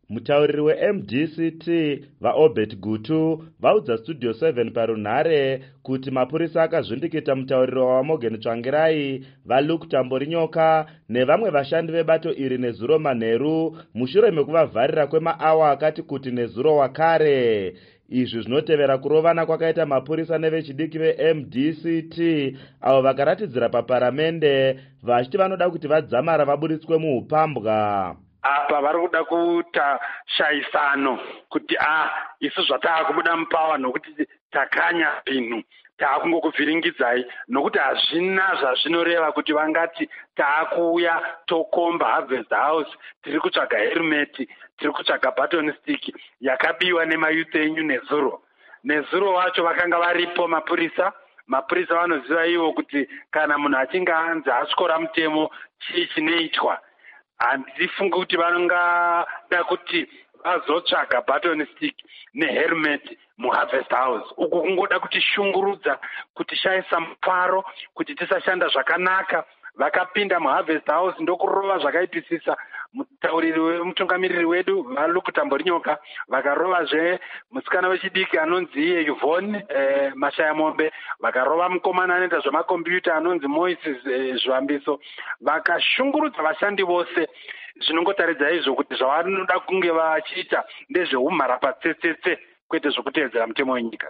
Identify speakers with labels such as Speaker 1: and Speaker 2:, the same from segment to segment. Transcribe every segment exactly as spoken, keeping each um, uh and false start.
Speaker 1: Mutauriri we-M D C T vaObert Gutu vaudza Studio seven parunhare kuti mapurisa akazvindikita mutauriri waMorgan Tsvangirai, vaLuke Tamborinyoka nevamwe vashandi vebato iri nezuro manheru mushure mekuvavharira kwemaawa akati kuti nezuro wakare. Izvi zvinotevera kurovana kwakaita mapurisa nevechidiki ve-M D C T avo vakaratidzira paparamende vachiti vanoda kuti vadzamara vaburitswe muupambwa.
Speaker 2: Apa vari kuda kuita shaisano kuti ah isu zvatakubuda mupawa nokuti takanya pinhu takungokuvhiringidzai nokuti hazvina zvazvinoreva kuti vangati taakuuya tokomba Harvest House tiri kutsvaga helmet tiri kutsvaga button stick yakabiwa nemayouth enyu nezuro nezuro wacho vakanga varipo mapurisa mapurisa vanoziva ivo kuti kana munhu achinge anzi asvokora mutemo chii chinoitwa. Handifungi kuti vanongada kuti vazotsvaga button stick nehelmet muHarvest House. Uku kungoda kuti shungurudza, kuti shaisa mufaro, kuti tisashanda zvakanaka. Vakapinda muHarvest House ndokurova zvakaipisisa mutauriri wemutungamiriri wedu vaLuke Tamborinyoka, vakarova zve musikana wechidiki anonzi Yvonne eh, Mashaya Mombe, vakarova mukomana anoita zvemakombiyuta anonzi Moises eh, Zvambiso, vakashungurudza vashandi vose. Zvinongotaridza izvo kuti zvavanoda kunge vachiita ndezveumhara patsetsetse kwete zvokutevedzera mutemo wenyika.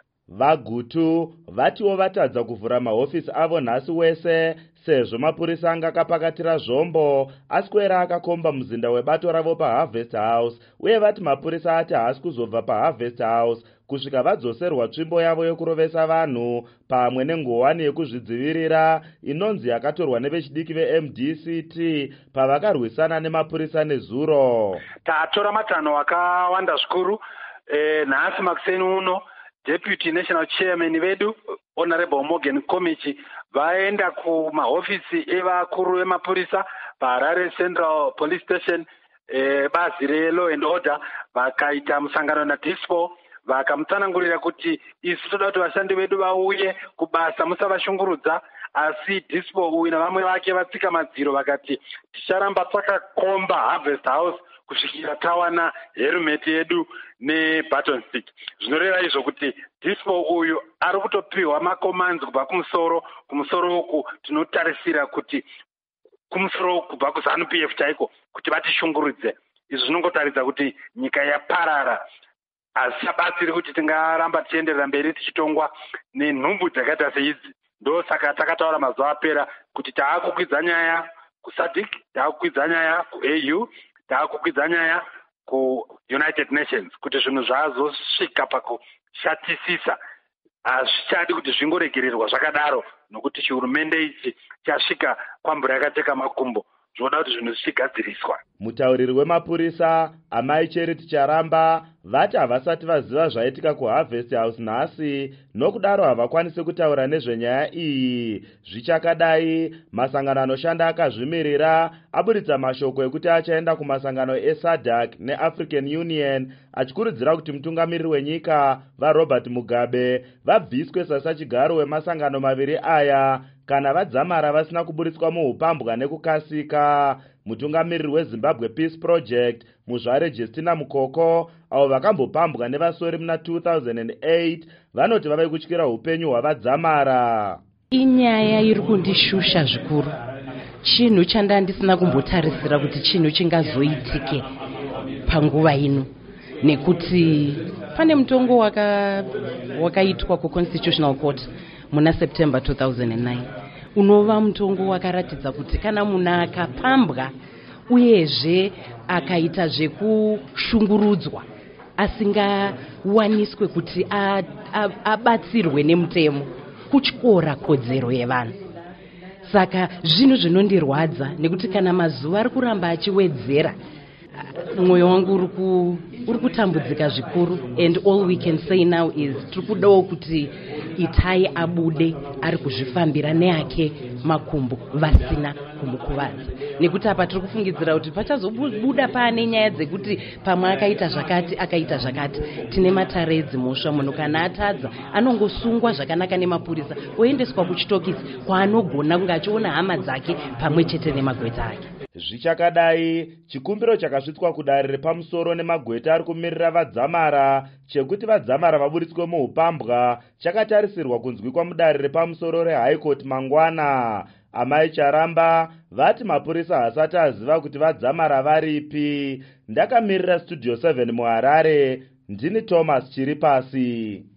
Speaker 1: VaGutu vatiwo vatadza kuvhura mahofisi avo nhasi wese sezvo mapurisa anga akapakatira zvombo aswera akakomba muzinda webato ravo paHarvest House, uye vati mapurisa ati haasi kuzobva paHarvest House kusvika vadzoserwa tsvimbo yavo yokurovesa vanhu pamwe nenguwani yekuzvidzivirira inonzi yakatorwa nevechidiki ve-M D C T pavakarwisana nemapurisa nezuro.
Speaker 2: Tatora matanho akawanda zvikuru eh, nhasi makuseni uno Deputy National Chairman vedu Honorable Morgan Komichi vaenda kumahofisi evakuru vemapurisa paHarare Central Police Station eh, bazi re-law and order, vakaita musangano naDispo vakamutsanangurira kuti isu toda kuti vashandi vedu vauye kubasa musavashungurudza, asi Dispo uyu navamwe vake vatsika madziro vakati ticharamba takakomba Harvest House kusvikira tawana helmet yedu nebutton stick. Zvinoreva izvo kuti Dispo uyu ari kutopiwa makomanzi kubva kumusoro. Kumusoro uku tinotarisira kuti kumusoro kubva kuZANU P F chaiko kuti vatishungurudze. Izvi zvinongotaridza kuti nyika yaparara. Hazvichabatsiri kuti tingaramba tichienderera mberi tichitongwa nenhumbu dzakaita seidzi. Ndosaka takataura mazuva apera kuti taakukwidza nyaya kuSADC, taakukwidza nyaya kuA U, taakukwidza nyaya kuUnited Nations kuti zvinhu zvazosvika pakushatisisa. Hazvichadi kuti zvingoregererwa zvakadaro nokuti chihurumende ichi chasvika kwambura yakacheka makumbo. Zvoda kuti zvinhu zvichigadziriswa.
Speaker 1: Mutauriri wemapurisa Amai Charity Charamba vati havasati vaziva zvaitika kuHarvest House nhasi, nokudaro havakwanisi kutaura nezvenyaya iyi. Zvichakadai, masangano anoshanda akazvimirira aburitsa mashoko ekuti achaenda kumasangano eSADC neAfrican Union achikurudzira kuti mutungamiriri wenyika vaRobert Mugabe vabviswe sasachigaro wemasangano maviri aya kana vadzamara vasina kuburitswa muupambwa nekukasika. Mutungamiriri weZimbabwe Peace Project Muzvare Justina Mukoko avo vakambopambwa nevasori muna two thousand eight vanoti vave kutyira upenyu hwavadzamara.
Speaker 3: Inyaya iri kundishusha zvikuru, chinhu chandandisina kumbotarisira kuti chinhu chingazoitike panguva ino, nekuti pane mutongo waka wakaitwa kuConstitutional Court muna September two thousand nine unova mutongo wakaratidza kuti kana munhu akapambwa uyezve akaita zvekushungurudzwa asingawaniswe kuti abatsirwe nemutemo kutyora kodzero yevanhu. Saka zvinhu zvinondirwadza nekuti kana mazuva ari kuramba achiwedzera mwoyo wangu uri kutambudzika zvikuru, and all we can say now is tiri kudawo kuti Itai abude ari kuzvifambira neake makumbo vasina kumukuvadza, nekuti apa tiri kufungidzira kuti pachazobuda paane nyaya dzekuti pamwe akaita zvakati akaita zvakati. Tine mataredzi mhosva, munhu kana atadza anongosungwa zvakanaka nemapurisa oendeswa kuchitokisi kwaanogona kunge achiona hama dzake pamwe chete nemagweta ake.
Speaker 1: Zvichakadai, chikumbiro chakasvika chakasvitswa kudare repamusoro nemagweta ari kumirira vadzamara chekuti vadzamara vaburitswe muupambwa chakatarisirwa kunzwikwa mudare repamusoro rehigh court mangwana. Amai Charamba vati mapurisa hasati aziva kuti vadzamara varipi. Ndakamirira Studio seven muHarare, ndini Thomas Chiripasi.